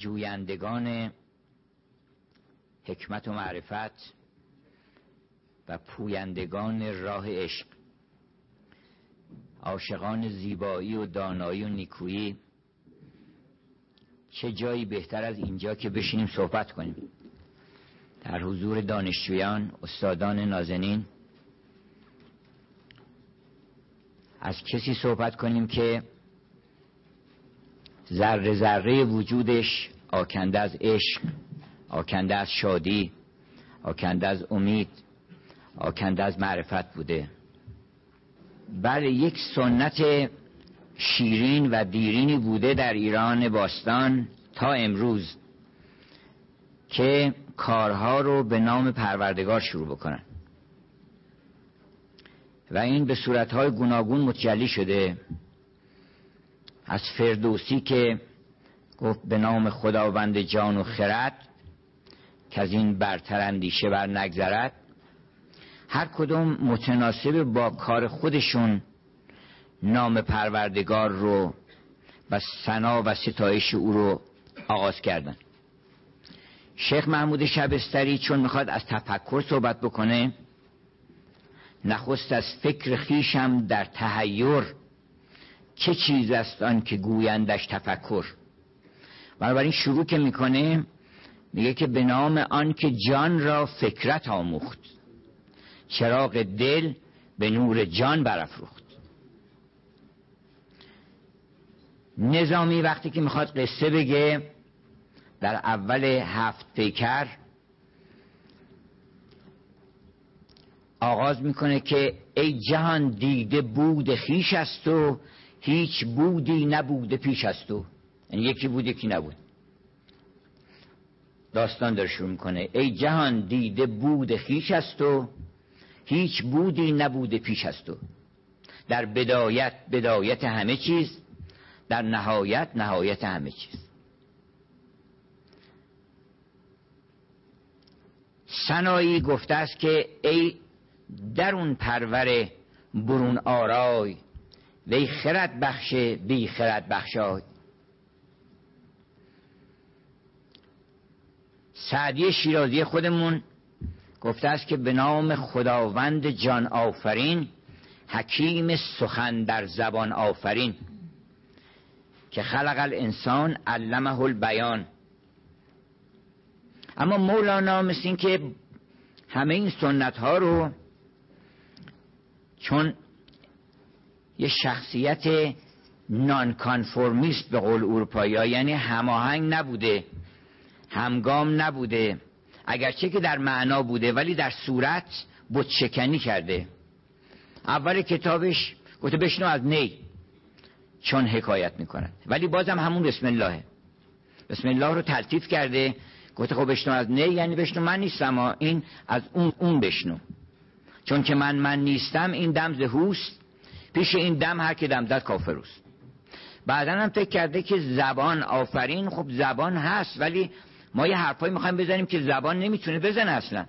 جویندگان حکمت و معرفت و پویندگان راه عشق، عاشقان زیبایی و دانایی و نیکویی، چه جایی بهتر از اینجا که بشینیم صحبت کنیم در حضور دانشجویان، استادان نازنین، از کسی صحبت کنیم که ذره ذره وجودش آکنده از عشق، آکنده از شادی، آکنده از امید، آکنده از معرفت بوده. بله، یک سنت شیرین و دیرینی بوده در ایران باستان تا امروز که کارها رو به نام پروردگار شروع بکنن و این به صورتهای گوناگون متجلی شده. از فردوسی که گفت به نام خداوند جان و خرد که از این برتر اندیشه بر نگذرد، هر کدوم متناسب با کار خودشون نام پروردگار رو و ثنا و ستایش او رو آغاز کردن. شیخ محمود شبستری چون میخواد از تفکر صحبت بکنه، نخست از فکر خویشم در تحیر، چه چیز است آن که گویندش تفکر. بنابراین شروع که میکنه میگه که به نام آن که جان را فکرت آموخت، چراغ دل به نور جان برافروخت. نظامی وقتی که میخواد قصه بگه در اول 7 پیکر آغاز میکنه که ای جهان دیده بود خویش است و هیچ بودی نبوده پیش است و، یعنی یکی بود یکی نبود. داستان داره شروع میکنه ای جهان دیده بود خویش است و هیچ بودی نبوده پیش است و، در بدایت همه چیز، در نهایت همه چیز. سنایی گفته است که ای درون پرور برون آرای، وی خرد بخش بی خرد بخشای. سعدی شیرازی خودمون گفته است که به نام خداوند جان آفرین، حکیم سخن در زبان آفرین، که خلق الانسان علمه البیان. اما مولانا مثل این که همه این سنت ها رو چون یه شخصیت نان کانفورمیست به قول اروپایی ها، یعنی هماهنگ نبوده، همگام نبوده، اگرچه که در معنا بوده ولی در صورت بت شکنی کرده. اول کتابش گفته بشنو از نی چون حکایت میکند، ولی بازم همون بسم الله رو تلطیف کرده، گفته خب بشنو از نی یعنی بشنو من نیستم، این از اون بشنو، چون که من نیستم این دم زهوست، پیش این دم هر که دم زد کافروست. بعدا هم فکر کرده که زبان آفرین، خب زبان هست ولی ما یه حرفایی میخوایم بزنیم که زبان نمیتونه بزنه اصلا.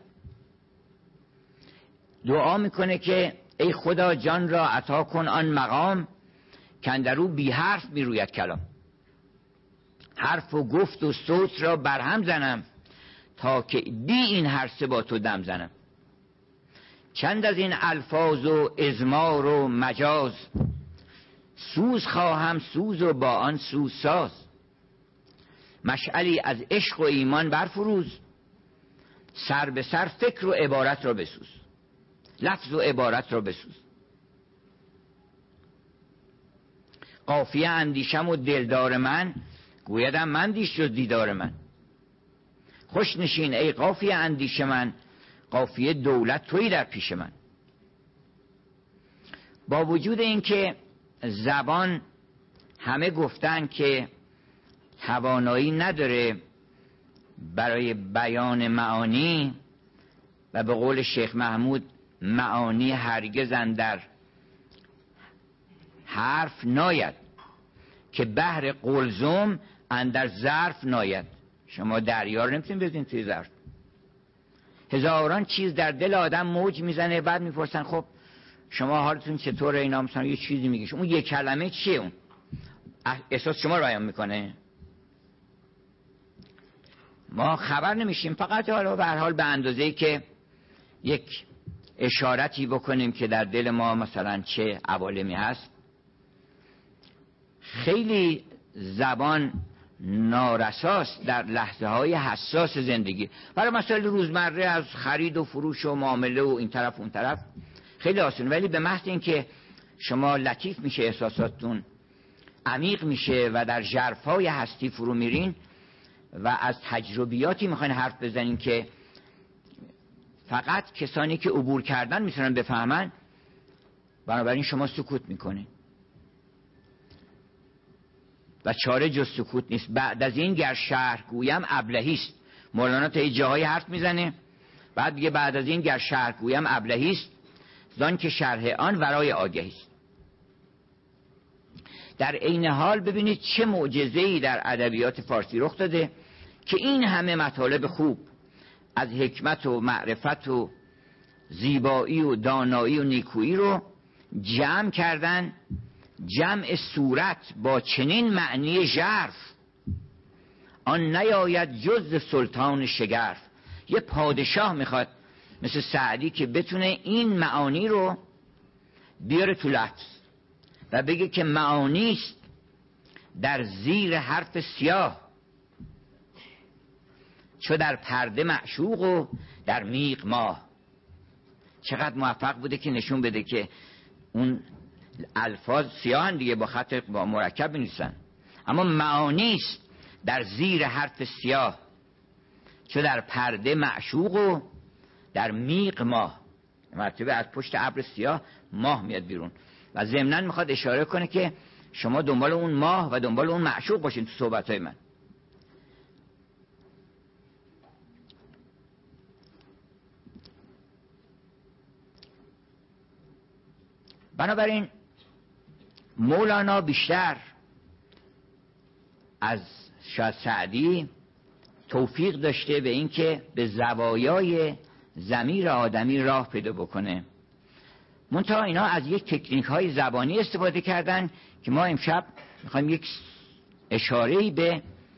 دعا میکنه که ای خدا جان را عطا کن آن مقام، کاندرو بی حرف میروید کلام. حرف و گفت و صوت را برهم زنم، تا که دی این هر سه با تو دم زنم. چند از این الفاظ و ازمار و مجاز، سوز خواهم سوز و با آن سوز ساز. مشعلی از عشق و ایمان برفروز، سر به سر فکر و عبارت را بسوز، لفظ و عبارت را بسوز. قافیه اندیشم و دلدار من، گویدم من دیش جز دیدار من. خوش نشین ای قافیه اندیش من، قافیه دولت تویی در پیش من. با وجود اینکه زبان همه گفتن که توانایی نداره برای بیان معانی، و به قول شیخ محمود معانی هرگز اندر حرف ناید، که بحر قلزم اندر ظرف ناید. شما دریا رو نمیتونید بزنید توی ظرف. هزاران چیز در دل آدم موج میزنه، بعد میپرسن خب شما حالتون چطوره؟ اینا مثلا یه چیزی میگه، اون یه کلمه چیه؟ اون احساس شما رو بیان میکنه؟ ما خبر نمیشیم، فقط حالا به هر حال به اندازه‌ای که یک اشارتی بکنیم که در دل ما مثلا چه عوالمی هست. خیلی زبان نارساست در لحظه های حساس زندگی، برای مسائل روزمره از خرید و فروش و معامله و این طرف اون طرف خیلی آسون، ولی به محض اینکه شما لطیف میشه، احساساتتون عمیق میشه و در ژرفای هستی فرو میرین و از تجربیاتی میخواین حرف بزنین که فقط کسانی که عبور کردن میتونن بفهمن، بنابراین شما سکوت میکنین و چاره جز سکوت نیست. بعد از این گر شرح گویم ابلهی است. مولانا تا جاهای حرف میزنه، بعد دیگه بعد از این گر شرح گویم ابلهی است، زان که شرح آن ورای آگهی است. در عین حال ببینید چه معجزه‌ای در ادبیات فارسی رخ داده که این همه مطالب خوب از حکمت و معرفت و زیبایی و دانایی و نیکویی رو جمع کردن، جمع صورت با چنین معنی ژرف، آن نیاید جز سلطان شگرف. یه پادشاه میخواد مثل سعدی که بتونه این معانی رو بیاره تو لفظ و بگه که معانیست در زیر حرف سیاه، چو در پرده معشوق و در میغ ماه. چقدر موفق بوده که نشون بده که اون الفاظ سیاهن دیگه، با خط با مرکب بنویسن، اما معانیست در زیر حرف سیاه، چو در پرده معشوق و در میغ ماه. مرتبه از پشت ابر سیاه ماه میاد بیرون و ضمناً میخواد اشاره کنه که شما دنبال اون ماه و دنبال اون معشوق باشین تو صحبتهای من. بنابراین مولانا بیشتر از شاید سعدی توفیق داشته به این که به زوایای ضمیر آدمی راه پیدا بکنه، منتها اینا از یک تکنیک های زبانی استفاده کردن که ما امشب میخوایم یک اشاره‌ای به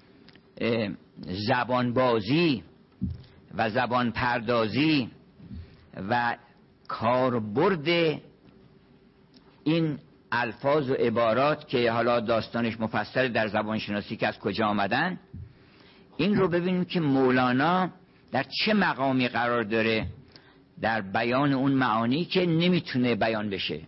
زبان بازی و زبان پردازی و کاربرد این الفاظ و عبارات که حالا داستانش مفصل در زبان شناسی که از کجا آمدن، این رو ببینیم که مولانا در چه مقامی قرار داره در بیان اون معانی که نمیتونه بیان بشه،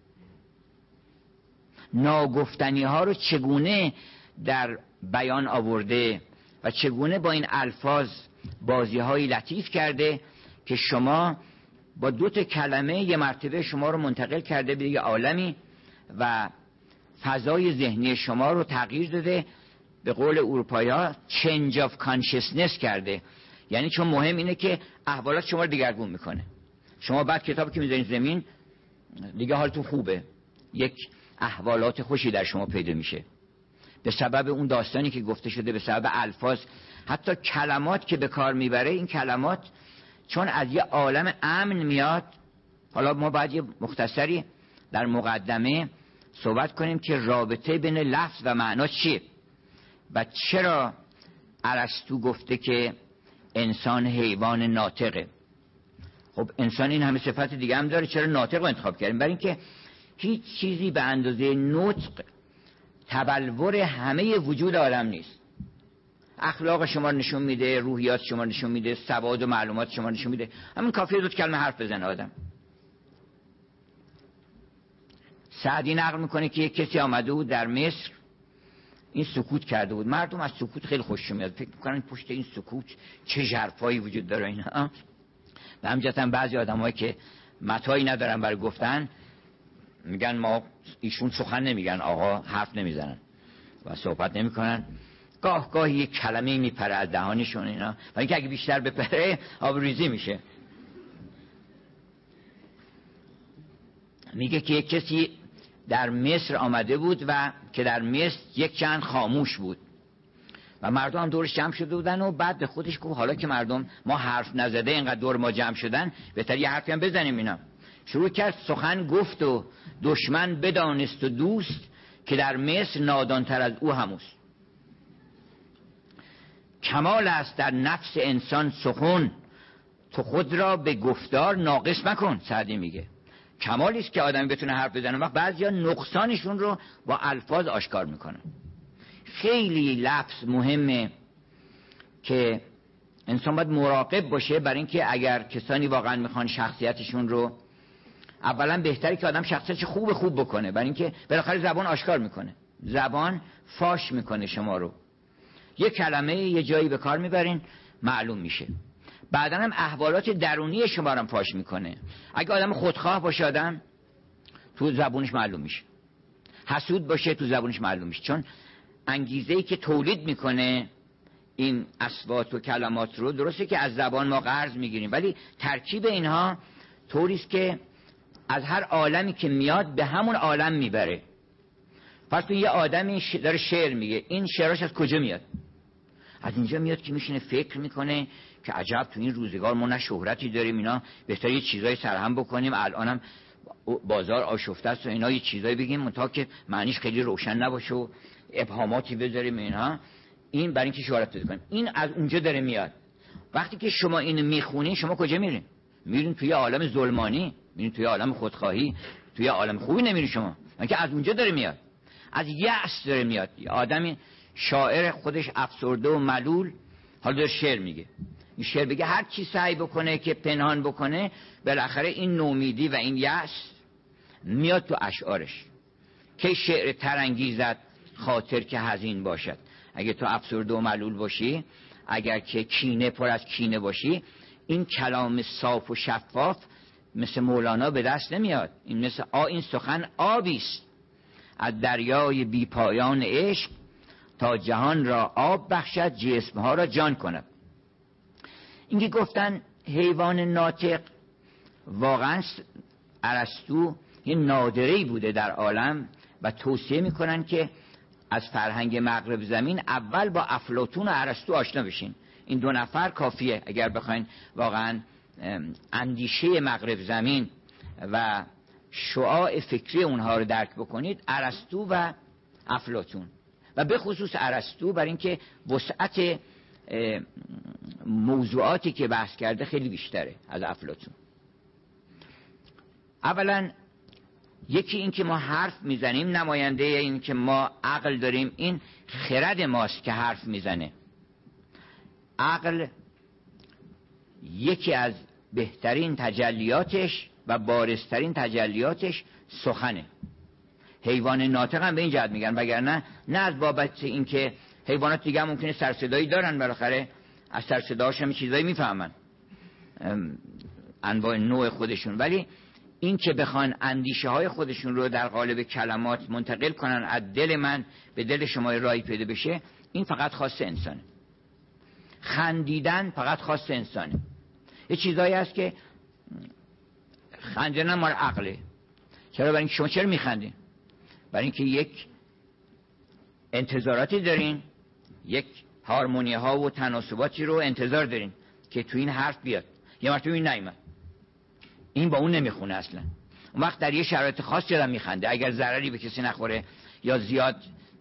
ناگفتنی ها رو چگونه در بیان آورده و چگونه با این الفاظ بازی های لطیف کرده که شما با دو تا کلمه یه مرتبه شما رو منتقل کرده به یه عالمی و فضای ذهنی شما رو تغییر داده، به قول اروپایی‌ها change of consciousness کرده. یعنی چون مهم اینه که احوالات شما رو دگرگون میکنه. شما بعد کتابی که میذارید زمین دیگه حالتون خوبه، یک احوالات خوشی در شما پیدا میشه به سبب اون داستانی که گفته شده، به سبب الفاظ، حتی کلمات که به کار میبره. این کلمات چون از یه عالم امن میاد. حالا ما باید یه مختصری در مقدمه صحبت کنیم که رابطه بین لفظ و معنا چیه و چرا ارسطو گفته که انسان حیوان ناطقه. خب انسان این همه صفت دیگه هم داره، چرا ناطق رو انتخاب کردیم؟ برای اینکه هیچ چیزی به اندازه نطق تبلور همه وجود آدم نیست. اخلاق شما نشون میده، روحیات شما نشون میده، سواد و معلومات شما نشون میده. همین کافیه دو کلمه حرف بزنه آدم. سعدی نقل میکنه که یک کسی آمده بود در مصر، این سکوت کرده بود. مردم از سکوت خیلی خوششون میاد، فکر میکنن پشت این سکوت چه ژرفایی وجود داره اینا. و همجاست بعضی آدمایی که متاعی ندارن برای گفتن میگن ما ایشون سخن نمیگن، آقا حرف نمیزنن و صحبت نمیکنن. گاه گاهی یک کلمه میپره از دهانشون اینا، و اینکه اگه بیشتر بپره آبروریزی میشه. میگه که یک کسی در مصر آمده بود و که در مصر یک چند خاموش بود و مردم هم دورش جمع شده بودن و بعد به خودش گفت حالا که مردم ما حرف نزده اینقدر دور ما جمع شدن، بهتر یه حرفی هم بزنیم. اینا شروع کرد سخن گفت و دشمن بدانست و دوست، که در مصر نادانتر از او هموست. کمال است در نفس انسان سخن، تو خود را به گفتار ناقص مکن. سعدی میگه کمالی است که آدمی بتونه حرف بزنه، وقت بعضیا نقصانشون رو با الفاظ آشکار میکنن. خیلی لفظ مهمه که انسان باید مراقب باشه، برای اینکه اگر کسانی واقعا میخوان شخصیتشون رو، اولا بهتره که آدم شخصیتش خوب بکنه، برای اینکه بالاخره زبان آشکار میکنه، زبان فاش میکنه شما رو. یه کلمه یه جایی به کار میبرین معلوم میشه، بعدا هم احوالات درونی شما رو فاش میکنه. اگه آدم خودخواه باشه آدم تو زبونش معلوم میشه، حسود باشه تو زبونش معلوم میشه، چون انگیزه‌ای که تولید میکنه این اصوات و کلمات رو، درسته که از زبان ما قرض میگیریم، ولی ترکیب اینها طوری است که از هر عالمی که میاد به همون عالم میبره. فرض کن یه آدمی داره شعر میگه، این شعراش از کجا میاد؟ از اینجا میاد که میشینه فکر میکنه که عجب تو این روزگار ما نه شهرتی داریم، اینا بهتر یه چیزای سرهم بکنیم، الانم بازار آشفته است و اینا یه چیزایی بگیم تا که معنیش خیلی روشن نباشه و ابهاماتی بذاریم اینها، این برای اینکه شهرت پیدا کنیم. این از اونجا داره میاد. وقتی که شما اینو میخونین شما کجا میرین؟ میرین توی عالم ظلمانی، میرین توی عالم خودخواهی، توی عالم خوبی نمیرین شما، اینکه از اونجا داره میاد، از یأس داره میاد. آدمی شاعر خودش افسرده و ملول حالا داره شعر میگه، این شعر بگه هر چی سعی بکنه که پنهان بکنه، بالاخره این نومیدی و این یأس میاد تو اشعارش که شعر ترانگیزت خاطر که حزین باشد. اگه تو افسرده و ملول باشی، اگر که کینه پر از کینه باشی، این کلام صاف و شفاف مثل مولانا به دست نمیاد. این مثل این سخن آبیست از دریای بی پایان عشق، تا جهان را آب بخشد جسمها را جان کند. اینکه گفتن حیوان ناطق، واقعا ارسطو یه نادره‌ای بوده در عالم و توصیه میکنن که از فرهنگ مغرب زمین اول با افلاطون و ارسطو آشنا بشین. این دو نفر کافیه اگر بخواین واقعا اندیشه مغرب زمین و شعاع فکری اونها رو درک بکنید، ارسطو و افلاطون، و به خصوص ارسطو، برای اینکه وسعت موضوعاتی که بحث کرده خیلی بیشتره از افلاطون. اولا یکی این که ما حرف میزنیم نماینده این که ما عقل داریم، این خرد ماست که حرف میزنه. عقل یکی از بهترین تجلیاتش و بارزترین تجلیاتش سخنه. حیوان ناطق هم به این جهت میگن، وگرنه نه از بابت این که حیوانات دیگه هم ممکنه سرصدایی دارن، بالاخره از سرصداهاش هم چیزایی میفهمن، انواع نوع خودشون، ولی این که بخوان اندیشه های خودشون رو در قالب کلمات منتقل کنن از دل من به دل شما رایی پیدا بشه، این فقط خاص انسانه. خندیدن فقط خاص انسانه. یه چیزایی هست که خندیدن مال عقله. چرا؟ برای اینکه شما چرا میخندین؟ برای اینکه یک انتظاراتی دارین، یک هارمونی ها و تناسباتی رو انتظار دارین که تو این حرف بیاد. یه مرتبه این نیامد، این با اون نمیخونه اصلا. اون وقت در یه شرایط خاصی آدم میخنده، اگر ضرری به کسی نخوره یا زیاد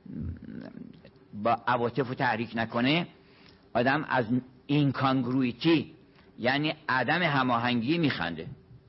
با عواطف رو تحریک نکنه، آدم از اینکانگرویتی یعنی عدم هماهنگی میخنده.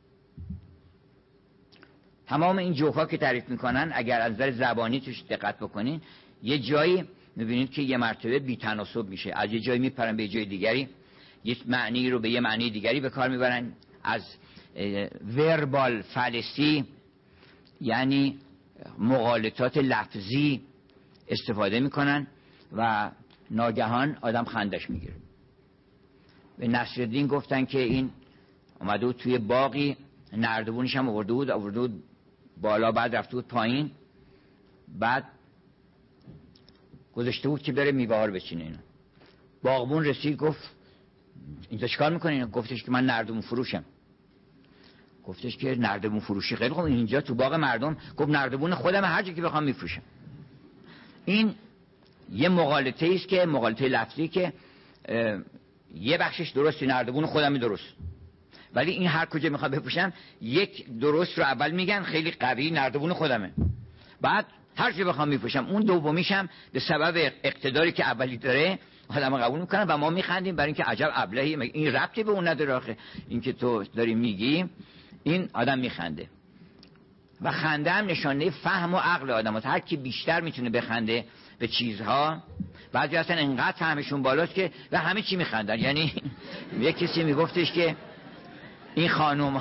تمام این جوک‌ها که تعریف میکنن اگر از نظر زبانی توش دقت بکنین، یه جایی میبینید که یه مرتبه بی‌تناسب میشه، از یه جایی میپرن به یه جای دیگری، یه معنی رو به یه معنی دیگری به کار میبرن، از وربال فالسی یعنی مغالطات لفظی استفاده میکنن و ناگهان آدم خندش میگیره. به نصرالدین گفتن که این اومده بود توی باقی، نردبونش هم آورده بود بالا، بعد رفته بود پایین، بعد گذاشته بود که بره میوه ها رو بچینه. اینا باغبون رسید گفت اینجا چیکار میکنین؟ گفتش که من نردبون فروشم. گفتش که نردبون فروشی؟ خیلی خوب، اینجا تو باغ مردم. گفت نردبون خودم، هر جا که بخوام میفروشم. این یه مغالطه است که مغالطه لفظی که یه بخشش درسته، نردبون خودم درست، ولی این هر کجا میخوام بفروشم یک درست رو اول میگن خیلی قوی، نردبون خودمه، بعد هر چی بخوام میپوشم. اون دومیشم به سبب اقتداری که اولی داره آدم قبول میکنن و ما میخندیم برای اینکه عجب ابلهی، این ربطی به اون نداره آخه این که تو داری میگی. این آدم میخنده و خنده هم نشانه فهم و عقل آدم هست. هر کی بیشتر میتونه بخنده به چیزها، بعضی اصلا انقدر فهمشون بالاست که و همه چی میخندن. یعنی یک کسی میگفتش که این خانوم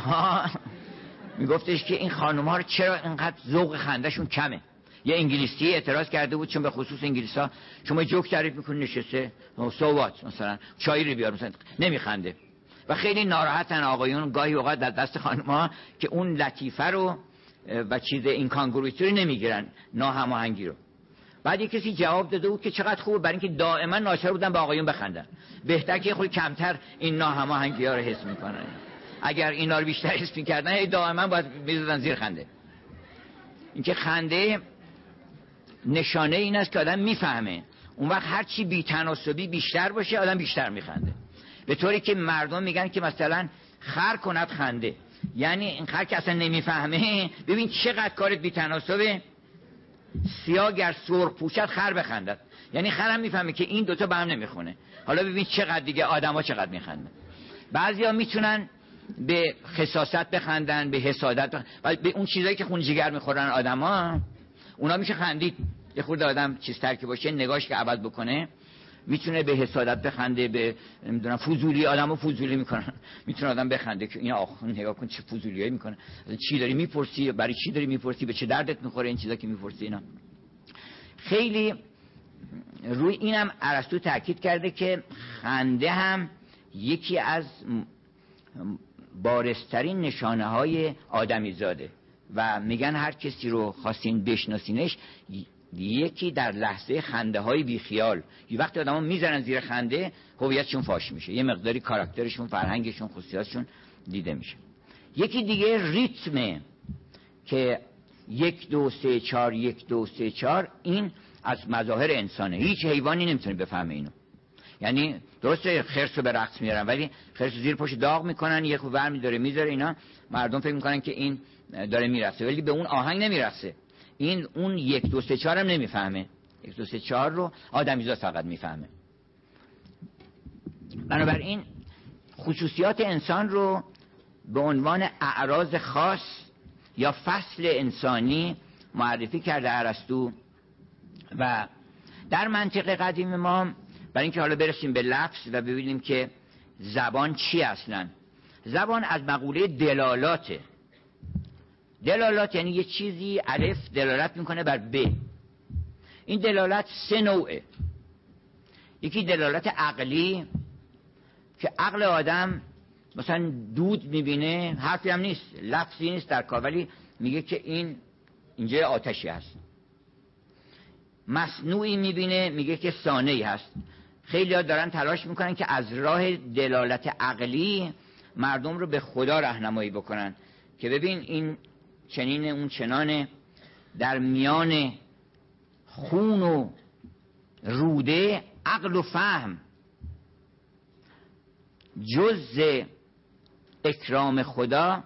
ها رو چرا اینقدر ذوق خندهشون کمه. یه انگلیسی اعتراض کرده بود، چون به خصوص انگلیسا شما جوک تعریف میکنی نشسته سوات مثلا چای رو بیار مثلا نمیخنده و خیلی ناراحتن آقایون گاهی اوقات در دست خانم‌ها که اون لطیفه رو و چیز این کانگرویتی رو نمیگیرن، ناهماهنگی رو. بعد یک کسی جواب داده بود که چقدر خوبه برای اینکه دائما ناچار بودن به آقایون بخندن، بهتر که خود کمتر این ناهماهنگی ها رو حس میکنن. اگر اینا رو بیشتر حس میکردن دائما باید میزدن زیر خنده. اینکه خنده نشانه این است که آدم میفهمه. اون وقت هر چی بی‌تناسبی بیشتر باشه آدم بیشتر میخنده. به طوری که مردم میگن که مثلا خر کند خنده، یعنی این خر که اصلا نمیفهمه ببین چقدر کارت بی‌تناسبه، سیاه گر سرخ پوشد خر بخندد. یعنی خرم میفهمه که این دوتا به هم نمیخونه. حالا ببین چقدر دیگه آدما چقدر میخندن. بعضیا میتونن به خساست بخندن، به حسادت به اون چیزایی که خون جگر میخورن آدما، اونا میشه خندید. یه خورده آدم چیزتر که باشه نگاهش که عوض بکنه میتونه به حسادت بخنده، به نمیدونم فضولی، آدمو فضولی میکنن. میتونه آدم بخنده که این آخ نگاه کن چه فضولیایی میکنه، چی داری میپرسی، برای چی داری میپرسی، به چه دردت میخوره این چیزا که میپرسی. اینا خیلی روی اینم ارسطو تاکید کرده که خنده هم یکی از بارزترین نشانه های آدمی زاده و میگن هر کسی رو خواستین بشناسینش یکی در لحظه خنده های بیخیال، یه وقتی آدم ها میزنن زیر خنده هویتشون فاش میشه، یه مقداری کاراکترشون، فرهنگشون، خصوصیاتشون دیده میشه. یکی دیگه ریتمه که 1 2 3 4 1 2 3 4 این از مظاهر انسانه. هیچ حیوانی نمیتونه بفهمه اینو. یعنی درسته خرس رو به رقص میارن ولی خرس زیر پاش داغ میکنن، یه خو ور میداره میذاره، اینا مردم فکر میکنن که این داره میرقصه ولی به اون آهنگ نمیرقصه. این اون 1 2 3 4 هم نمیفهمه. 1 2 3 4 رو آدمیزاد فقط میفهمه. بنابراین خصوصیات انسان رو به عنوان اعراض خاص یا فصل انسانی معرفی کرده ارسطو. و در منطق قدیم ما، برای اینکه حالا برسیم به لفظ و ببینیم که زبان چی اصلا. زبان از مقوله دلالاته. دلالات یعنی یه چیزی الف دلالت میکنه بر ب. این دلالت 3 نوعه. یکی دلالت عقلی که عقل آدم مثلا دود میبینه، حرفی هم نیست، لفظی نیست در کار، ولی میگه که اینجا آتشی هست. مصنوعی میبینه میگه که صانعی هست. خیلی ها دارن تلاش میکنن که از راه دلالت عقلی مردم رو به خدا راهنمایی بکنن که ببین این چنین اون چنانه، در میان خون و روده عقل و فهم جز اکرام خدا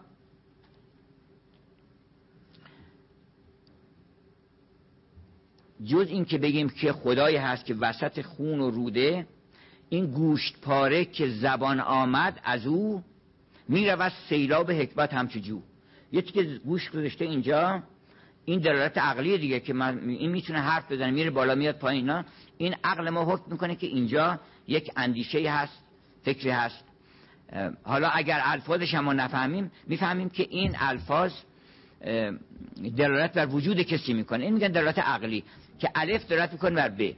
جز این که بگیم که خدایی هست که وسط خون و روده، این گوشت پاره که زبان آمد از او میرود سیلاب حکمت همچو جو. یکی که گوشت گذاشته اینجا، این دلالت عقلی دیگه که این میتونه حرف بزنه، میره بالا میاد پایین. نه، این عقل ما حکم میکنه که اینجا یک اندیشه هست، فکری هست. حالا اگر الفاظش هم ما نفهمیم، میفهمیم که این الفاظ دلالت بر وجود کسی میکنه. این میگن دلالت عقلی که الف دلالت میکنه بر ب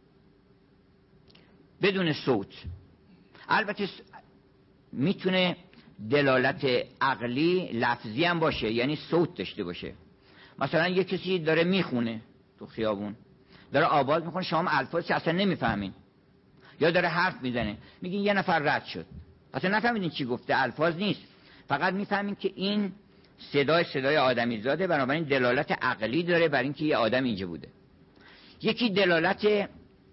بدون صوت. البته میتونه دلالت عقلی لفظی هم باشه، یعنی صوت داشته باشه. مثلا یک کسی داره میخونه تو خیابون، داره آواز میخونه، شما الفاظی اصلا نمیفهمین، یا داره حرف میزنه میگین یه نفر رد شد، اصلا نفهمیدین چی گفته، الفاظ نیست، فقط میفهمین که این صدای آدمی زاده، بنابراین دلالت عقلی داره برای اینکه یه آدم اینجا بوده. یکی دلالت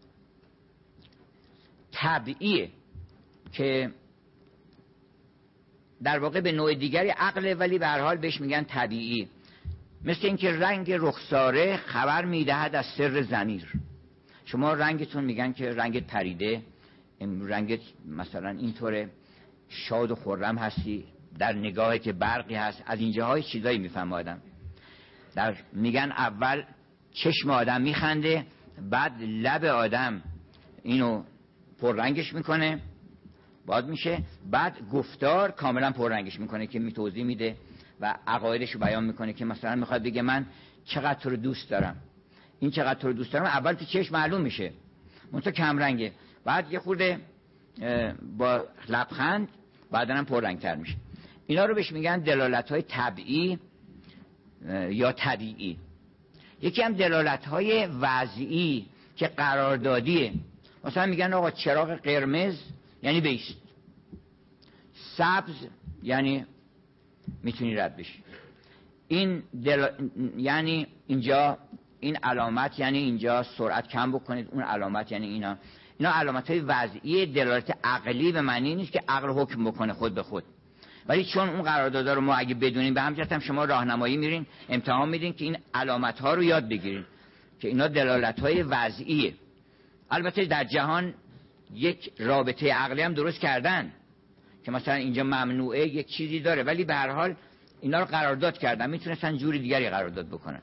طبیعیه که در واقع به نوع دیگری عقله ولی به هر حال بهش میگن طبیعی. مثل اینکه رنگ رخساره خبر میدهد از سر ضمیر. شما رنگتون میگن که رنگت پریده، رنگت مثلا اینطوره، شاد و خرم هستی، در نگاهی که برقی هست، از اینجاهای چیزایی میفهم آدم. میگن اول چشم آدم میخنده، بعد لب آدم اینو پررنگش میکنه، باد میشه، بعد گفتار کاملا پررنگش میکنه که توضیح میده و عقایدش رو بیان میکنه که مثلا میخواد بگه من چقدر تو رو دوست دارم. این چقدر تو رو دوست دارم اول تو چشم معلوم میشه، منتها کم رنگه، بعد یه خورده با لبخند بعدن هم پررنگتر میشه. اینا رو بهش میگن دلالت‌های طبیعی یا طبیعی. یکی هم دلالت‌های وضعی که قراردادیه. مثلا میگن آقا چراغ قرمز یعنی بیست، سبز یعنی میتونی رد بشی، این یعنی اینجا این علامت یعنی اینجا سرعت کم بکنید، اون علامت یعنی اینا علامت‌های وضعی، دلالت عقلی به معنی نیست که عقل حکم بکنه خود به خود، ولی چون اون قراردادا رو ما اگه بدونیم، به همجهت هم شما راهنمایی میرین امتحان میدین که این علامت‌ها رو یاد بگیرین که اینا دلالت‌های وضعیه. البته در جهان یک رابطه عقلی هم درست کردن که مثلا اینجا ممنوعه یک چیزی داره، ولی به هر حال اینا رو قرارداد کردن، میتونستن جوری دیگری قرارداد بکنن.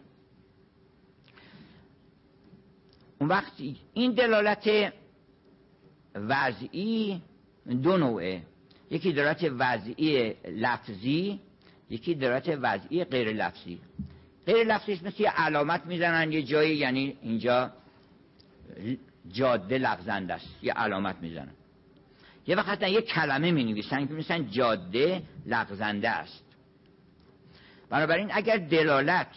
اون وقت این دلالت وضعی دو نوعه، یکی دلالت وضعی لفظی، یکی دلالت وضعی غیر لفظی. غیر لفظیش مثل یه علامت میزنن یه جایی، یعنی اینجا جاده لغزنده است، یه علامت میزنن. یه وقت یه کلمه می نویسن که مثلا جاده لغزنده است. بنابراین اگر دلالت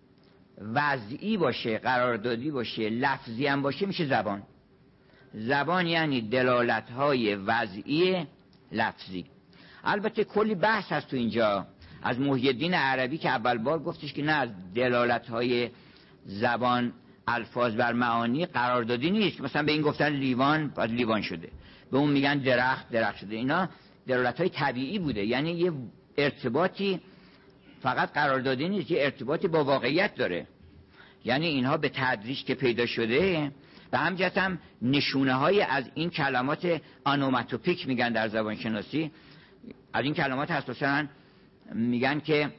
وضعی باشه، قراردادی باشه، لفظی هم باشه، میشه زبان. زبان یعنی دلالت‌های وضعی لفظی. البته کلی بحث هست تو اینجا از محی الدین عربی که اول بار گفتش که نه، از دلالت‌های زبان الفاظ بر معانی قراردادی نیست. مثلا به این گفتن لیوان، بعد لیوان شده، به اون میگن درخت شده. اینا دلالت‌های طبیعی بوده، یعنی یه ارتباطی فقط قراردادی نیست، یه ارتباطی با واقعیت داره. یعنی اینها به تدریج که پیدا شده، به همجهت هم نشونه‌های از این کلمات آنوماتوپیک میگن در زبان شناسی. از این کلمات اساساً میگن که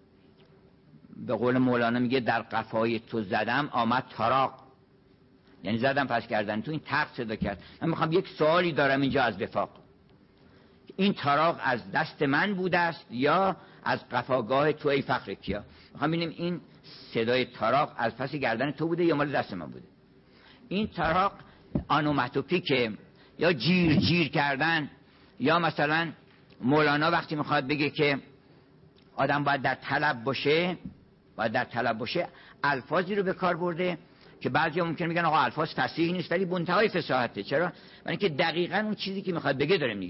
به قول مولانا میگه در قفای تو زدم آمد تاراق، یعنی زدم پس کردن تو این تق صدا کرد. من میخوام یک سوالی دارم اینجا از وفاق، این تاراق از دست من بوده است یا از قفاگاه تو ای فخر کیا؟ میخوام ببینیم این صدای تاراق از پس گردن تو بوده یا مال دست من بوده. این تاراق آنوماتوپیکه یا جیر کردن، یا مثلا مولانا وقتی میخواد بگه که آدم باید در طلب باشه، الفاظی رو به کار برده که بعضیا ممکن میگن آقا الفاظ فصیح نیست، ولی منتهای فصاحته. چرا؟ برای اینکه دقیقاً اون چیزی که میخواد بگه داره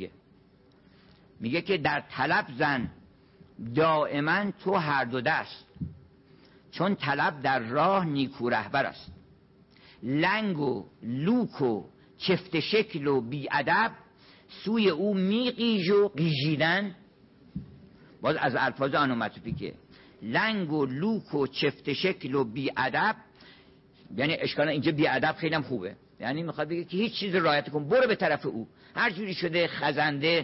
میگه که در طلب زن دائما تو هر دو دست، چون طلب در راه نیکو رهبر است. لنگ و لوک و چفت شکل و بی ادب، سوی او میقیژ و قیژیدن. باز از الفاظ آنوماتوپیکه. لنگ و لوک و چفت شکل و بی ادب، یعنی اشکال اینجا بی ادب خیلی هم خوبه، یعنی میخواد بگه که هیچ چیز رعایت کن، برو به طرف او، هر جوری شده خزنده.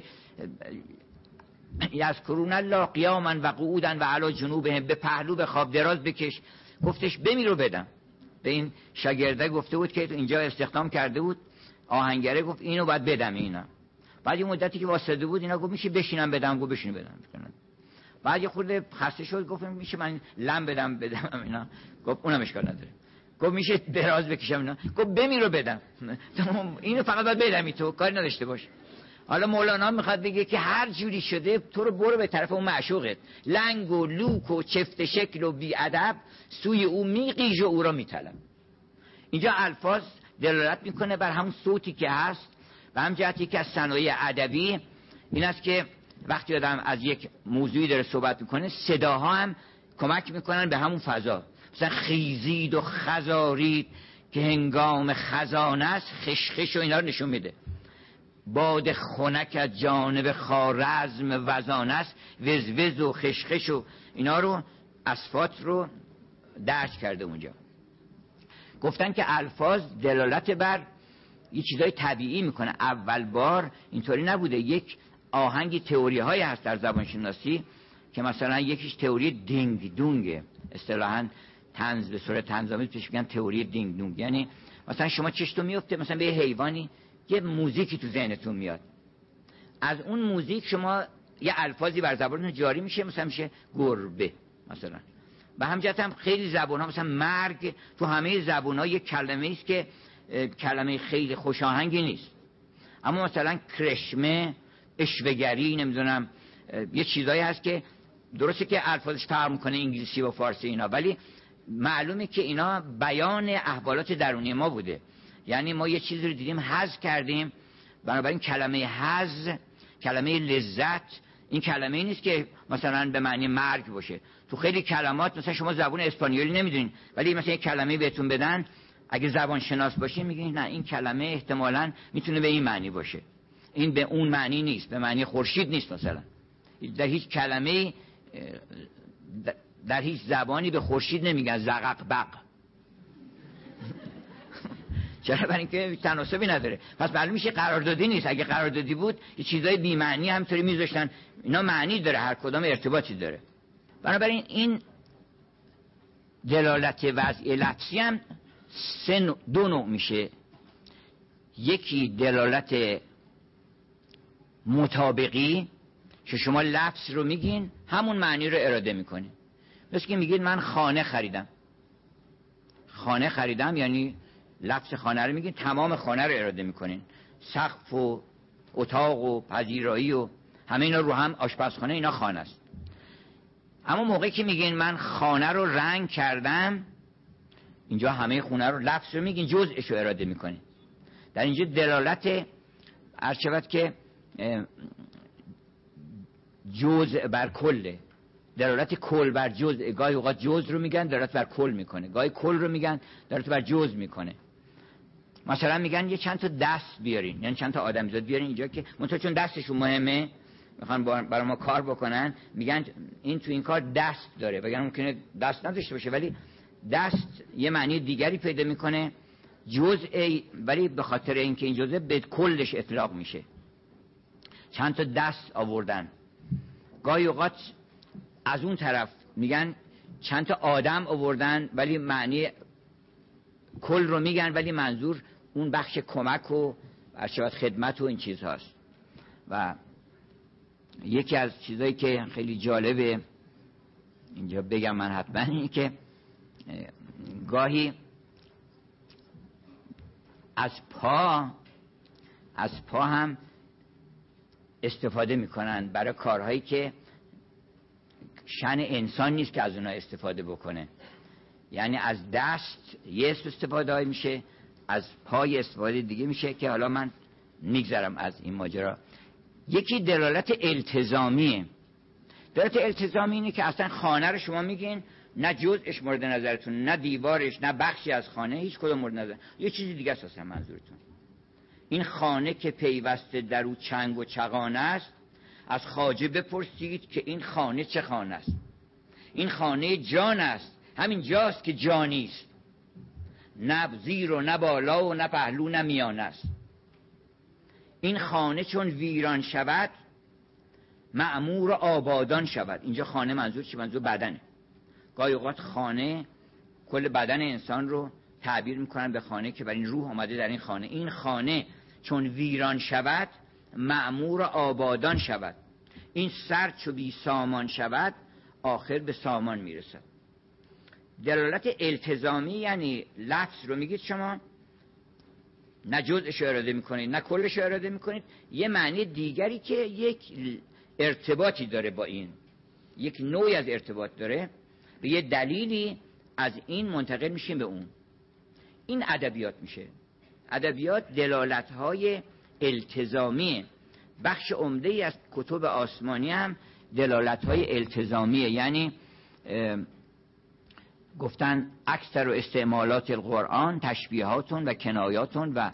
یذکرون الله قیاما و قعودا و علی جنوبهم، به پهلو به خواب دراز بکش. گفتش بمیر رو بدم. به این شاگرده گفته بود که اینجا استخدام کرده بود آهنگره، گفت اینو باید بدم. اینا بعد یه مدتی که واسطه بود اینا گفت میشه بشینم بدم، گفت بشین بدم. بعد یه خورده خسته شد گفت میشه من لم بدم اینا، گفت اونم اشکال نداره. گفت میشه دراز بکشم اینا، گفت بمیر رو بدم. اینو فقط باید بدمی، تو کاری نداشته باش. حالا مولانا میخواد بگه که هر جوری شده تو رو برو به طرف اون معشوقت. لنگ و لوک و چفت شکل و بی ادب، سوی او میقیژ و او را میطلب. اینجا الفاظ دلالت میکنه بر همون صوتی که هست. و هم جهتی که از صنایع ادبی این است که وقتی آدم از یک موضوعی داره صحبت میکنه، صداها هم کمک میکنن به همون فضا. مثلا خیزید و خزارید که هنگام خزانه است، خشخش و اینا رو نشون میده. باد خنک از جانب خوارزم وزانه است، وزوز و خشخش و اینا رو اصفات رو درج کرده اونجا. گفتن که الفاظ دلالت بر یه چیزای طبیعی میکنه. اول بار اینطوری نبوده. یک آهنگی تئوری های هست در زبان شناسی که مثلا یکیش تئوری دینگ دونگه، اصطلاحاً طنز به صورت طنزآمیز پیش میگن تئوری دینگ دونگ. یعنی مثلا شما چشتون میفته مثلا به یه حیوانی، یه موزیکی تو ذهنتون میاد، از اون موزیک شما یه الفاظی بر زبانتون جاری میشه، مثلا میشه گربه مثلا. به همجهت هم خیلی زبان‌ها مثلا مرگ تو همه زبان‌ها یک کلمه‌ای است که کلمه خیلی خوش آهنگی نیست، اما مثلا کرشمه، اشوه‌گری، نمیدونم یه چیزایی هست که درسته که الفاظش فرق میکنه انگلیسی و فارسی اینا، ولی معلومه که اینا بیان احوالات درونی ما بوده. یعنی ما یه چیزی رو دیدیم حظ کردیم، بنابراین کلمه حظ، کلمه لذت، این کلمه ای نیست که مثلا به معنی مرگ باشه. تو خیلی کلمات مثلا شما زبان اسپانیولی نمیدونین، ولی مثلا یک کلمه بهتون بدن، اگه زبان شناس باشین میگین نه این کلمه احتمالاً میتونه به این معنی باشه، این به اون معنی نیست، به معنی خورشید نیست مثلا. در هیچ کلمه، در هیچ زبانی به خورشید نمیگن زقق بق. چرا؟ برای اینکه تناسبی نداره. پس معلوم میشه قراردادی نیست. اگه قراردادی بود یه چیزای بی معنی همینطوری میذاشتن. اینا معنی داره، هر کدام ارتباطی داره. بنابراین این دلالت وضعی لفظی هم دو نوع میشه. یکی دلالت مطابقی که شما لفظ رو میگین همون معنی رو اراده میکنین. مثل که میگید من خانه خریدم. خانه خریدم یعنی لفظ خانه رو میگین، تمام خانه رو اراده میکنین، سقف و اتاق و پذیرایی و همه اینا رو هم، آشپزخانه، اینا خانه است. اما موقعی که میگین من خانه رو رنگ کردم، اینجا همه خونه رو، لفظ رو میگین، جزءش رو اراده میکنین. در اینجا دلالت ارشبت که جزء بر کله، دلالت کل بر جزء. گاهی اوقات جزء رو میگن دلالت بر کل میکنه، گاهی کل رو میگن دلالت بر جزء میکنه. مثلا میگن یه چند تا دست بیارین، یعنی چند تا آدمزاد بیارین اینجا که منتها چون دستشون مهمه میخوان برای ما کار بکنن، میگن این تو این کار دست داره، وگرنه ممکنه دست نداشته باشه، ولی دست یه معنی دیگری پیدا میکنه، جزء، ولی به خاطر اینکه این جزء به کلش اطلاق میشه. چند تا دست آوردن. گاهی اوقات از اون طرف میگن چند تا آدم آوردن، ولی معنی کل رو میگن، ولی منظور اون بخش کمک و ارشاد خدمت و این چیز هاست. و یکی از چیزایی که خیلی جالبه اینجا بگم من حتما اینه که گاهی از پا هم استفاده میکنن برای کارهایی که شأن انسان نیست که از اونها استفاده بکنه. یعنی از دست یه استفاده میشه، از پای استفاده دیگه میشه که حالا من میگذرم از این ماجرا. یکی دلالت التزامیه. دلالت التزامی اینه که اصلا خانه رو شما میگین، نه جزءش مورد نظرتون، نه دیوارش، نه بخشی از خانه، هیچ کدوم مورد نظر، یه چیزی دیگه است اصلا منظورتون. این خانه که پیوسته در او چنگ و چغانه است، از خواجه بپرسید که این خانه چه خانه است. این خانه جان است، همین جاست که جانیست، نه زیر و نه بالا و نه پهلو نه میانه است. این خانه چون ویران شود معمور آبادان شود. اینجا خانه منظور چی؟ منظور بدنه. گاهی اوقات خانه کل بدن انسان رو تعبیر میکنن به خانه که برای این روح آمده در این خانه. این خانه چون ویران شود معمور آبادان شود. این سر چو بی سامان شود آخر به سامان میرسد. دلالت التزامی یعنی لفظ رو میگید شما، نه جزءش اراده میکنید نه کلش اراده میکنید، یه معنی دیگری که یک ارتباطی داره با این، یک نوعی از ارتباط داره، به یه دلیلی از این منتقل میشیم به اون. این ادبیات میشه. ادبیات دلالت‌های التزامی. بخش عمده‌ای از کتب آسمانی هم دلالت‌های التزامیه. یعنی گفتن اکثر و استعمالات القرآن تشبیهاتون و کنایاتون و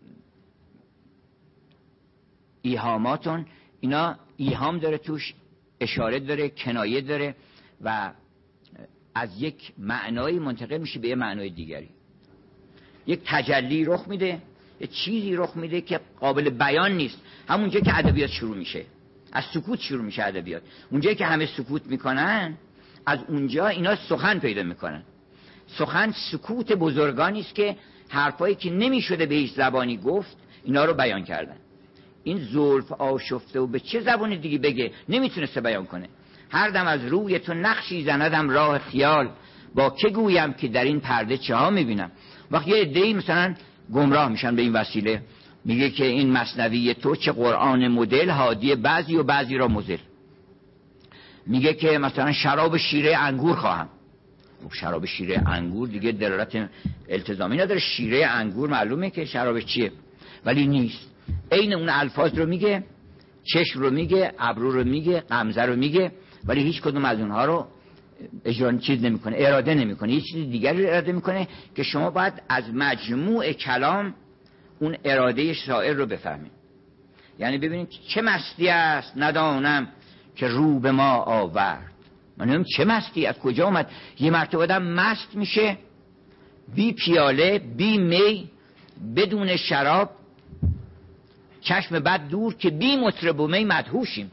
ایهاماتون، اینا ایهام داره توش، اشاره داره، کنایه داره و از یک معنایی منتقل میشه به یه معنای دیگری. یک تجلی رخ میده، یه چیزی رخ میده که قابل بیان نیست. همونجا که ادبیات شروع میشه، از سکوت شروع میشه ادبیات. اونجایی که همه سکوت میکنن، از اونجا اینا سخن پیدا میکنن. سخن سکوت بزرگانی است که حرفایی که نمیشده به هیچ زبانی گفت اینا رو بیان کردن. این زلف آشفته و به چه زبان دیگه بگه نمیتونسته بیان کنه. هر دم از روی تو نقشی زندم راه خیال، با که گویم که در این پرده چه ها میبینم. وقتی یه عده‌ای مثلا گمراه میشن به این وسیله، میگه که این مثنوی تو چه قرآن مدل، هادی بعضی و بعضی را مضل. میگه که مثلا شراب شیره انگور خواهم. خب شراب شیره انگور دیگه دلالت التزامی نداره، شیره انگور معلومه که شراب چیه، ولی نیست. عین اون الفاظ رو میگه، چشم رو میگه، ابرو رو میگه، غمزه رو میگه، ولی هیچ کدوم از اونها رو اجرا چیز نمیکنه، اراده نمیکنه. یه چیز دیگری رو اراده میکنه که شما باید از مجموع کلام اون اراده شاعر رو بفهمید. یعنی ببینید چه مستی است ندانم که رو به ما آورد. من نمیدونم چه مستی از کجا اومد. یه مرتبه آدم مست میشه بی پیاله، بی می، بدون شراب، چشم بد دور که بی مطرب و می مدهوشیم.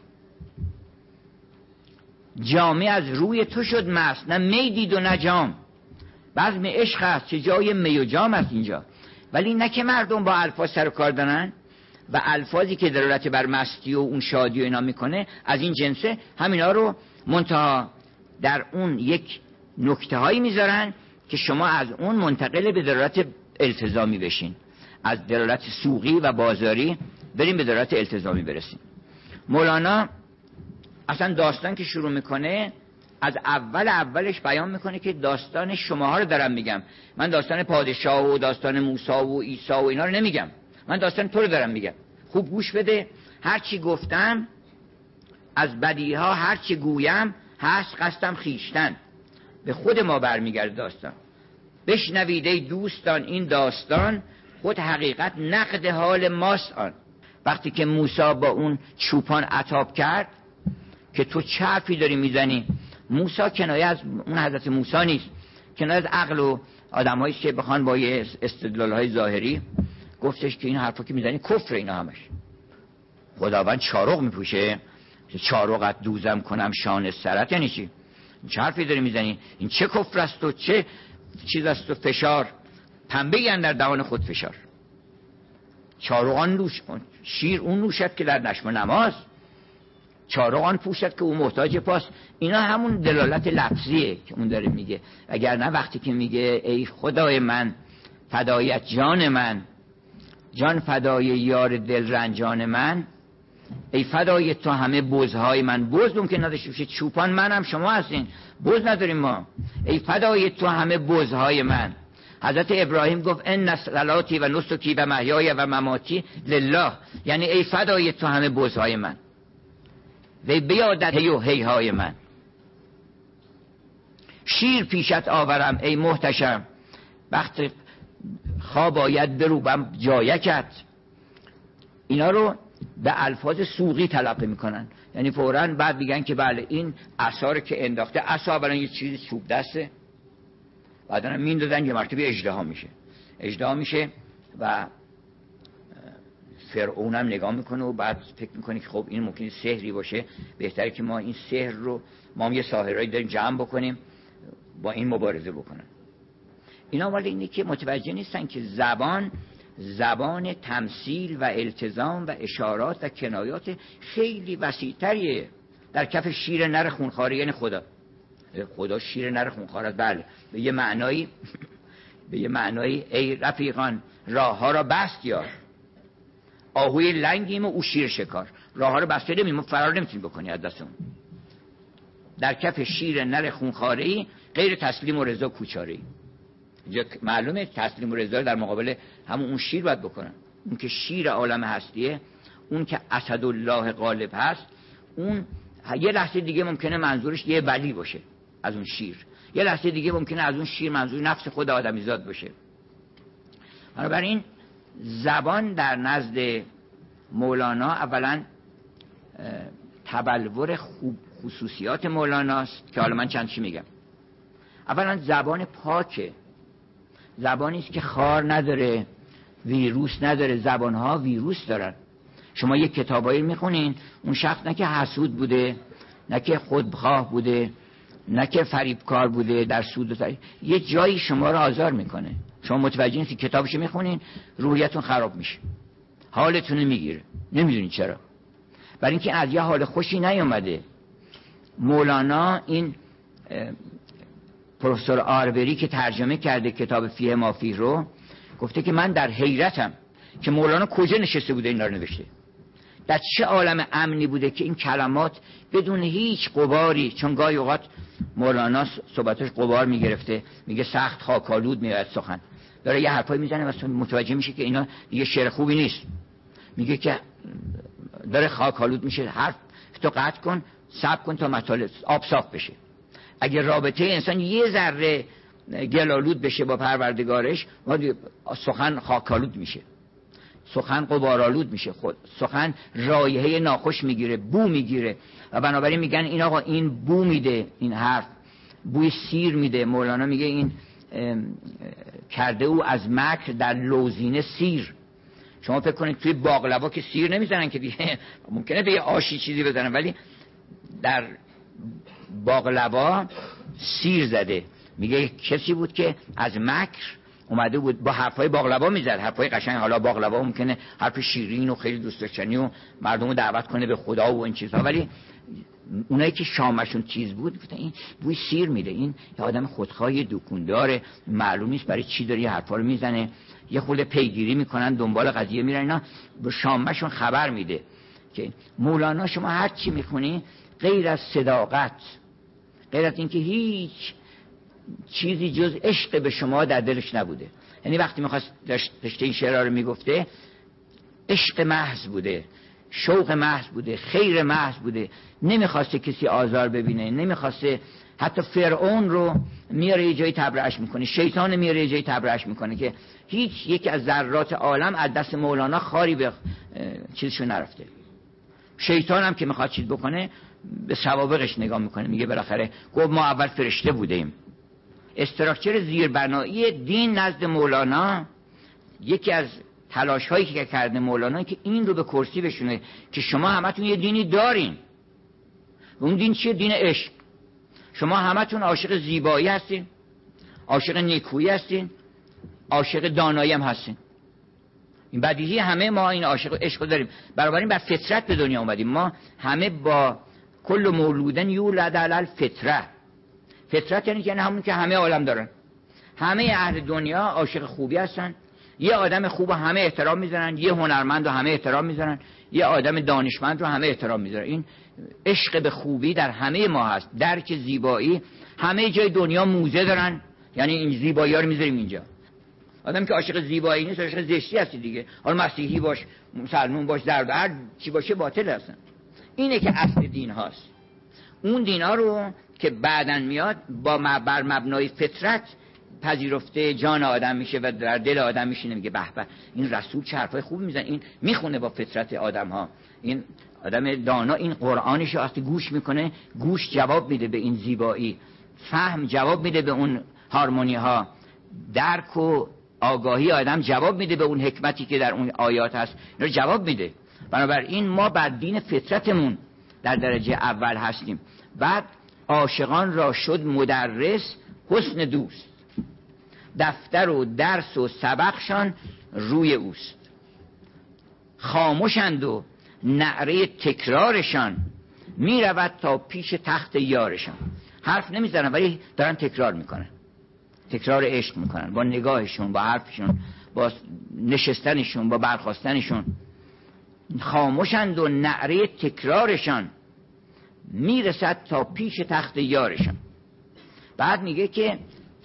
جامه از روی تو شد مست، نه می دید و نه جام. بزم عشق است چه جای می و جام است اینجا. ولی نه که مردم با الفاظ سر و کار دارن و الفاظی که دلالت بر مستی و اون شادی و اینا میکنه از این جنسه، همینا رو منتها در اون یک نکته هایی میذارن که شما از اون منتقل به دلالت التزامی بشین، از دلالت سوقی و بازاری بریم به دلالت التزامی برسیم. مولانا اصلا داستان که شروع میکنه از اولش بیان میکنه که داستان شماها رو دارم میگم، من داستان پادشاه و داستان موسی و عیسی و اینا رو نمیگم، من داستان تو رو دارم میگم. خوب گوش بده، هر چی گفتم از بدیها، هر چی گویم هست قصدم خیشتن. به خود ما برمیگرده داستان. بشنوید ای دوستان این داستان، خود حقیقت نقد حال ماست آن. وقتی که موسی با اون چوپان عتاب کرد که تو چه حرفی داری میزنی، موسی کنایه از اون حضرت موسی نیست، کنایه از عقل و آدمایی که بخوان با یه استدلال‌های ظاهری گفتش که این حرفا که میزنی کفر، اینا همش. خداوند چارق میپوشه، چارقت دوزم کنم شان سرت، یعنی چی؟ چه حرفی داری میزنی؟ این چه کفر است و چه چیز است و فشار، پنبه اندر دهان خود فشار. چارقان نوش، شیر اون نوشد که در نشم و نماز، چارقان پوشد که اون محتاج پاست. اینا همون دلالت لفظیه که اون داره میگه. اگر نه وقتی که میگه ای خدای من فدایت جان من، جان فدای یار دل رنجان من، ای فدای تو همه بزهای من. بز ممکن نداشته باشه، چوپان منم شما هستین، بز نداریم ما. ای فدای تو همه بزهای من. حضرت ابراهیم گفت ان صلاتی و نسکی و محیای و مماتی لله، یعنی ای فدای تو همه بزهای من، وی بیادت هی و هی های من. شیر پیشت آورم ای محتشم، وقت خواب آید بروبم جایکت. اینا رو به الفاظ سوقی تلقی میکنن، یعنی فوراً بعد میگن که بله این عصا رو که انداخته، عصا اولا یه چیزی چوب دسته، بعدن میندازن یه مرتبه اژدها میشه و فرعون هم نگاه میکنه و بعد فکر میکنه که خب این ممکنه سحری باشه، بهتره که ما این سحر رو، ما هم یه ساحرایی داریم جمع بکنیم با این مبارزه بکنن. اینا ولی اینه که متوجه نیستن که زبان تمثیل و التزام و اشارات و کنایات خیلی وسیع‌تریه. در کف شیر نر خونخواره، یعنی خدا شیر نر خونخواره است. بله به یه معنایی ای رفیقان راه ها را بست یار، آهوی لنگیم و او شیر شکار. راه ها رو بسته نمیم، فرار نمیتونی بکنی از دستمون. در کف شیر نر خونخواره‌ای غیر تسلیم و رضا کوچاره‌ای. اینجا معلومه تسلیم و رضا در مقابل همون اون شیر باید بکنن. اون که شیر عالم هستیه، اون که اسدالله غالب هست، اون یه لحظه دیگه ممکنه منظورش یه ولی باشه از اون شیر، یه لحظه دیگه ممکنه از اون شیر منظور نفس خود آدمیزاد باشه. بنابراین زبان در نزد مولانا اولا تبلور خصوصیات مولاناست که حالا من چند چی میگم. اولا زبان پاکه، زبانی است که خار نداره، ویروس نداره. زبانها ویروس دارن. شما یک کتابایی میخونین، اون شخص نه که حسود بوده، نه که خودخواه بوده، نه که فریبکار بوده در سود و طریق، یه جایی شما رو آزار میکنه. شما متوجه نیستید، کتابشو میخونین روحیتون خراب میشه، حالتون رو میگیره، نمیدونید چرا. برای اینکه از یه حال خوشی نیومده. مولانا این پروفسور آربری که ترجمه کرده کتاب فیه ما فیه رو، گفته که من در حیرتم که مولانا کجا نشسته بوده اینا رو نوشته، در چه عالم امنی بوده که این کلمات بدون هیچ غباری، چون گاهی اوقات مولانا صحبتش غبار میگرفته، میگه سخت خاکالود میاد سخن، داره یه حرفایی میزنه و متوجه میشه که اینا دیگه شعر خوبی نیست، میگه که داره خاکالود میشه، حرف تو قطع کن، صبر کن تا مطالب آب صاف بشه. اگه رابطه انسان یه ذره گلالود بشه با پروردگارش، سخن خاکالود میشه، سخن غبارآلود میشه، خود سخن رایحه ناخوش میگیره، بو میگیره و بنابراین میگن این آقا این بو میده، این حرف بوی سیر میده. مولانا میگه این کرده او از مکر در لوزینه سیر. شما فکر کنید توی باقلوا که سیر نمیزنن که دیگه، ممکنه به یه آشی چیزی بزنن، ولی در باقلوا سیر زده. میگه کسی بود که از مکر اومده بود با حرفای باقلوا میزد، حرفای قشنگ. حالا باقلوا ممکنه حرف شیرین و خیلی دوست داشتنی و مردمو دعوت کنه به خدا و این چیزها، ولی اونایی که شامشون چیز بود گفتن این بوی سیر میده، این یه آدم خودخواه دکونداره، معلوم نیست برای چی داره یه حرفا رو میزنه. یه خورده پیگیری میکنن، دنبال قضیه میرن، اینا به شامشون خبر میده. که مولانا شما هر چی میخونی غیر از صداقت، غیر از اینکه هیچ چیزی جز عشق به شما در دلش نبوده. یعنی وقتی میخواست داشته این شعرها رو میگفته، عشق محض بوده، شوق محض بوده، خیر محض بوده، نمیخواسته کسی آزار ببینه، نمیخواسته. حتی فرعون رو میاره یه جایی تبرئه‌اش میکنه، شیطان میاره یه جایی تبرئه‌اش میکنه، که هیچ یک از ذرات عالم از دست مولانا خاری به چیزشو نرفته. شیطان هم که میخواد چیز بکنه به سوابقش نگاه میکنه، میگه بالاخره گفت ما اول فرشته بودیم. استراکچر زیربنایی دین نزد مولانا، یکی از تلاش هایی که کرده مولانا که این رو به کرسی بشونه که شما همتون یه دینی دارین. اون دین چیه؟ دین عشق. شما همتون عاشق زیبایی هستین، عاشق نیکویی هستین، عاشق دانایی هم هستین. این بدیهی، همه ما این عاشق عشق داریم. بنابراین بر فطرت به دنیا اومدیم. ما همه با کل مولودن یولد علی الفطره. فطرت یعنی که همون که همه عالم دارن. همه اهل دنیا عاشق خوبی هستن. یه آدم خوب همه احترام میذارن، یه هنرمند رو همه احترام میذارن، یه آدم دانشمند رو همه احترام میذارن. این عشق به خوبی در همه ما هست. درک زیبایی، همه جای دنیا موزه دارن، یعنی این زیبایی ها رو میذاریم اینجا. آدم که عاشق زیبایی نیست عاشق زشتی هستی دیگه. حالا مسیحی باش، مسلمان باش، در هر چی باشه باطل هستن. اینه که اصل دین هاست. اون دین ها رو که بعدن میاد با بر مبنای فطرت پذیرفته جان آدم میشه و در دل آدم میشینه، میگه به به این رسول چه حرفای خوب میزنه، این میخونه با فطرت آدم ها. این آدم دانا این قرآنش وقتی گوش میکنه، گوش جواب میده به این زیبایی، فهم جواب میده به اون هارمونی ها، درک و آگاهی آدم جواب میده به اون حکمتی که در اون آیات هست، اینا جواب میده. بنابراین ما بر دین فطرتمون در درجه اول هستیم. بعد عاشقان را شد مدرس حسن دوست، دفتر و درس و سبقشان روی اوست. خاموشند و نعره تکرارشان میرود تا پیش تخت یارشان. حرف نمیزنن ولی دارن تکرار میکنن، تکرار عشق میکنن با نگاهشون، با حرفشون، با نشستنشون، با برخاستنشون. خاموشند و نعره تکرارشان میرسد تا پیش تخت یارشان. بعد میگه که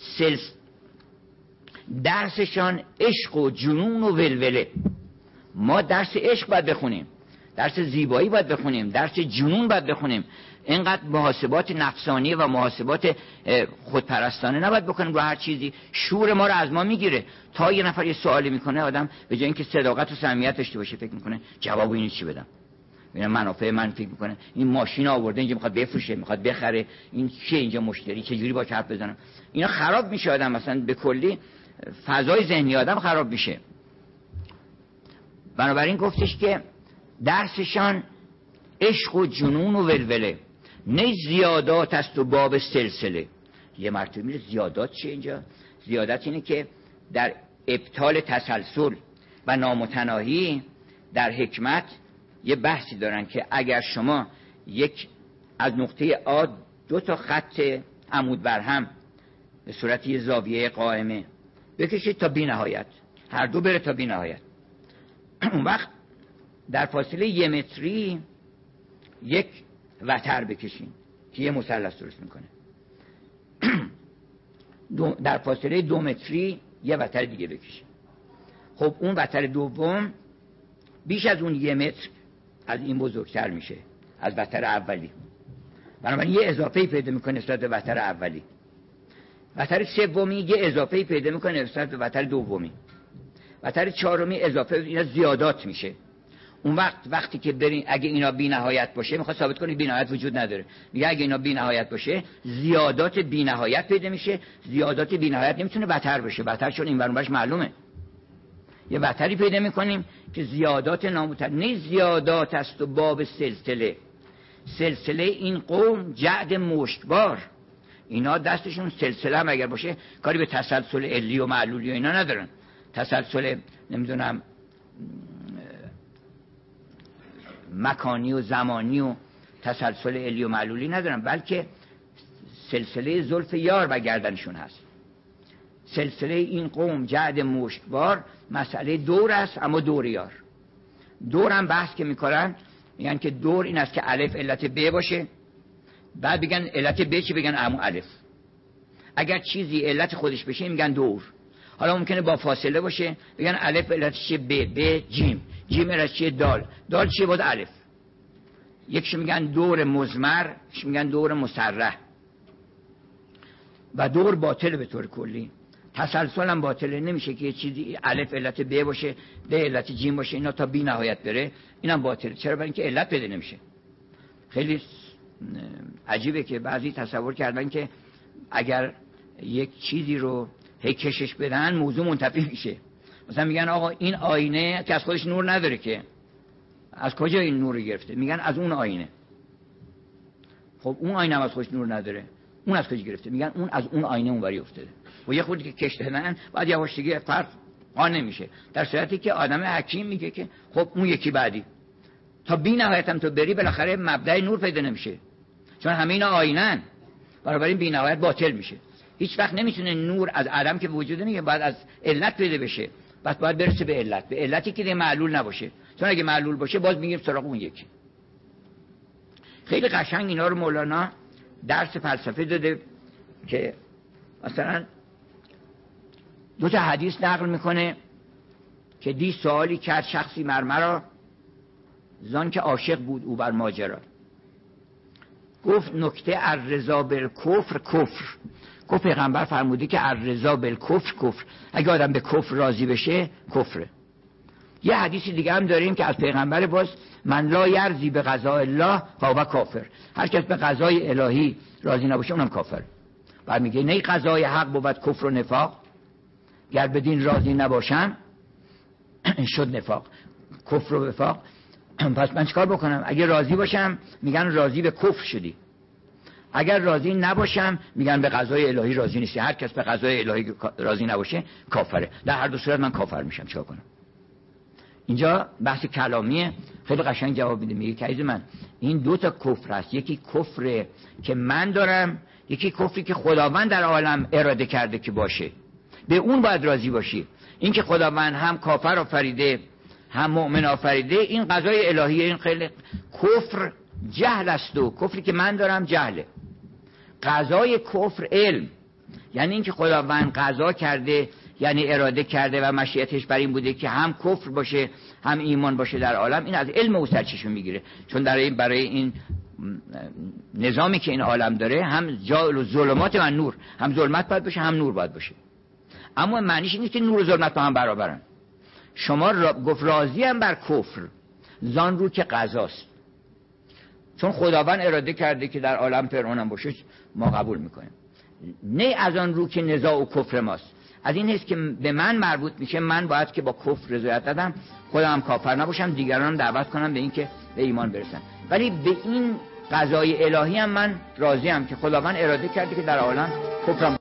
درسشان عشق و جنون و ولوله. ما درس عشق باید بخونیم، درس زیبایی باید بخونیم، درس جنون باید بخونیم. اینقدر محاسبات نفسانی و محاسبات خودپرستانه نباید بکنیم رو هر چیزی. شور ما رو از ما میگیره. تا یه نفر یه سوالی میکنه، آدم به جای اینکه صداقت و صمیمیت داشته باشه فکر میکنه جواب اینو چی بدم. اینا منافع من فکر میکنه این ماشین آورده اینجا میخواد بفروشه، میخواد بخره، این چیه اینجا مشتری، چه جوری با حرف بزنم. اینا خراب میشه آدم، مثلا به کلی فضای ذهنی آدم خراب میشه. بنابراین گفتش که درسشان عشق و جنون و ولوله، نه زیادات است و باب سلسله. یه مرتبه میره زیادات چیه اینجا؟ زیادت اینه که در ابطال تسلسل و نامتناهی در حکمت یه بحثی دارن که اگر شما یک از نقطه آ 2 تا خط عمود بر هم به صورت یه زاویه قائمه بکشید تا بی نهایت، هر دو بره تا بی نهایت، اون وقت در فاصله 1 متری یک وتر بکشین که یه مثلث درست میکنه. در فاصله 2 متری یه وتر دیگه بکشین. خب اون وتر دوم بیش از اون 1 متر از این بزرگتر میشه از وتر اولی، بنابراین یه اضافه‌ای پیدا میکنه نسبت به وتر اولی. وتر سومی یه اضافه‌ای پیدا میکنه نسبت به وتر دومی. وتر چهارمی اضافه، اینا زیادات میشه. اون وقتی که برین اگه اینا بی نهایت باشه، میخواد ثابت کنه بی نهایت وجود نداره، میگه اگه اینا بی نهایت باشه زیادات بی نهایت پیدا میشه. زیادات بی نهایت نمیتونه وتر بشه، وتر چون این ورونش معلومه. یه وتری پیدا میکنیم که زیادات نامتناهی، نه زیادات است و باب سلسله. سلسله این قوم جعد مشتبار، اینا دستشون سلسله هم اگر باشه کاری به تسلسل علی و معلولی و اینا ندارن. تسلسل نمیدونم مکانی و زمانی و تسلسل علی و معلولی ندارن، بلکه سلسله زلف یار و گردنشون هست. سلسله این قوم جعد مشتبار، مسئله دور است اما دور یار. دور هم بحث که میکنن میگن که دور این است که الف علت ب باشه، بعد بگن علت ب چی، بگن عمو الف. اگر چیزی علت خودش بشه میگن دور. حالا ممکنه با فاصله باشه، بگن الف علتش چیه ب جیم، جیم علتش چیه دال چیه باز الف. یکش میگن دور مضمر، یکش میگن دور مصرح. و دور باطل به طور کلی. تسلسل هم باطله، نمیشه که یه چیزی الف علت ب باشه، ب علت جیم باشه، اینا تا بی نهایت بره، اینم باطله. چرا؟ برای اینکه علت پیدا نمیشه. خیلی عجیبه که بعضی تصور کردن که اگر یک چیزی رو هی کشش بدن موضوع منتفی میشه. مثلا میگن آقا این آینه که از خودش نور نداره، که از کجا این نور رو گرفته؟ میگن از اون آینه. خب اون آینه هم از خودش نور نداره، اون از کجا گرفته؟ میگن اون از اون آینه اونوری افتاده. و یه خودی که کش دادن بعد یواشکی فرق آن نمیشه، در صورتی که آدم حکیم میگه که خب اون یکی بعدی تا بی نهایت هم تو بری بالاخره مبدأ نور پیدا نمیشه، چون همه اینا آینه‌ان. بنابراین بی نهایت باطل میشه. هیچ وقت نمیتونه نور از عدم که وجود نمیگه، بعد از علت پیدا بشه، بعد باید برسه به علت، به علتی که معلول نباشه، چون اگه معلول باشه باز میگیم سراغ اون یکی. خیلی قشنگ اینا رو مولانا درس فلسفه داده که مثلا 2 تا حدیث نقل میکنه که دی سوالی کرد شخصی مرمرا زان که عاشق بود او بر ماجرا. گفت نکته الرضا بالکفر کفر. گفت پیغمبر فرموده که الرضا بالکفر کفر، اگه آدم به کفر راضی بشه کفره. یه حدیثی دیگه هم داریم که از پیغمبر باز من لا یرضی به قضاء الله فهو کافر، هر کس به قضای الهی راضی نباشه اونم کافر. بعد میگه نه قضای حق بود کفر و نفاق، گر بدین راضی نباشم شد نفاق، کفر و وفاق. پس من چیکار بکنم؟ اگه راضی باشم میگن راضی به کفر شدی، اگر راضی نباشم میگن به قضای الهی راضی نیستی. هر کس به قضای الهی راضی نباشه کافره. در هر دو صورت من کافر میشم، چیکار کنم؟ اینجا بحث کلامیه، خیلی قشنگ جواب میده. میگه که عزیز من این 2 تا کفر هست، یکی کفر که من دارم، یکی کفری که خداوند در عالم اراده کرده که باشه، به اون باید راضی باشی. این که خداوند هم کافر آفریده هم مؤمن آفریده، این قضای الهیه. این خیلی کفر جهل است و کفری که من دارم جهله. قضای کفر علم، یعنی این که خداوند قضا کرده، یعنی اراده کرده و مشیتش بر این بوده که هم کفر باشه هم ایمان باشه در عالم. این از علم او سرچشمه میگیره، چون برای این نظامی که این عالم داره هم جعل و ظلمات و نور، هم ظلمت باید باشه هم نور باید باشه. اما معنیش نیست که نور و ظلمت با هم برابرن. شما گفت راضی هم بر کفر زان رو که قضاست. چون خداوند اراده کرده که در عالم فرعون هم باشه ما قبول میکنیم. نه از آن رو که نزاع و کفر ماست، از این است که به من مربوط میشه، من باید که با کفر رضایت دادم، خودم هم کافر نباشم، دیگران هم دعوت کنم به این که به ایمان برسن. ولی به این قضای الهی هم من راضی ام که خداوند اراده کرده که در عالم کفرم